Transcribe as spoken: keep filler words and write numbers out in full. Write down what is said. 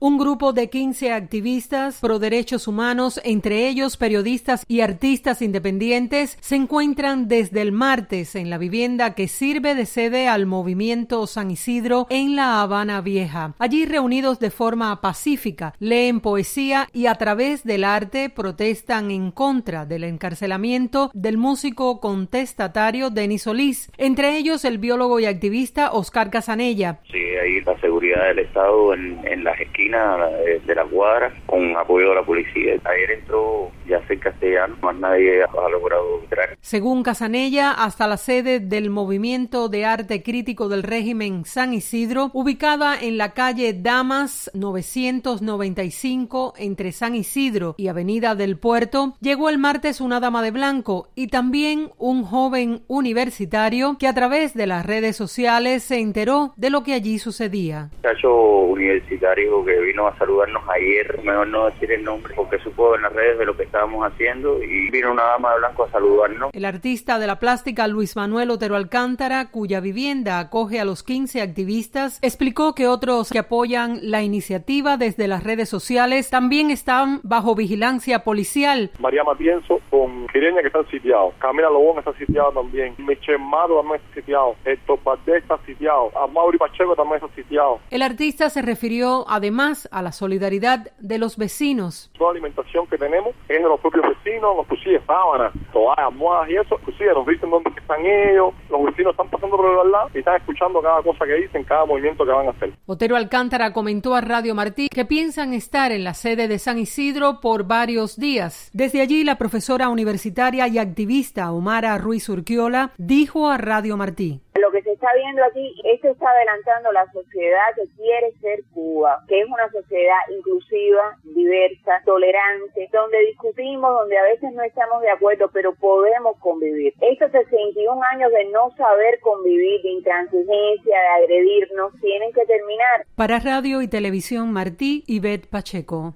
Un grupo de quince activistas pro derechos humanos, entre ellos periodistas y artistas independientes, se encuentran desde el martes en la vivienda que sirve de sede al movimiento San Isidro en La Habana Vieja. Allí, reunidos de forma pacífica, leen poesía y a través del arte protestan en contra del encarcelamiento del músico contestatario Denis Solís, entre ellos el biólogo y activista Oscar Casanella. Sí, ahí la seguridad del Estado en, en las esquinas de, de la cuadra, con apoyo de la policía. Ayer entró Yacer Castellano, más nadie ha logrado entrar. Según Casanella, hasta la sede del Movimiento de Arte Crítico del Régimen San Isidro, ubicada en la calle Damas novecientos noventa y cinco entre San Isidro y Avenida del Puerto, llegó el martes una dama de blanco y también un joven universitario que a través de las redes sociales se enteró de lo que allí sucedía. Muchacho universitario que vino a saludarnos ayer, mejor no decir el nombre porque supo en las redes de lo que estábamos haciendo, y vino una dama de blanco a saludarnos. El artista de la plástica Luis Manuel Otero Alcántara, cuya vivienda acoge a los quince activistas, explicó que otros que apoyan la iniciativa desde las redes sociales también están bajo vigilancia policial. María Matienzo con Quireña que están sitiados, Camila Lobón está sitiado también, Michel Mato también está sitiado, Héctor Valdés está sitiado, a Mauri Pacheco también está sitiado. El artista se refirió además a la solidaridad de los vecinos. Toda la alimentación que tenemos es de los propios vecinos, nos pusieron sábanas, toallas, almohadas y eso, inclusive nos dicen dónde están ellos, los vecinos están pasando por el lado y están escuchando cada cosa que dicen, cada movimiento que van a hacer. Otero Alcántara comentó a Radio Martí que piensan estar en la sede de San Isidro por varios días. Desde allí, la profesora universitaria y activista Omara Ruiz Urquiola dijo a Radio Martí: lo que se está viendo aquí, esto está adelantando la sociedad que quiere ser Cuba, que es una sociedad inclusiva, diversa, tolerante, donde discutimos, donde a veces no estamos de acuerdo, pero podemos convivir. Estos sesenta y un años de no saber convivir, de intransigencia, de agredirnos, tienen que terminar. Para Radio y Televisión Martí, Ivette Pacheco.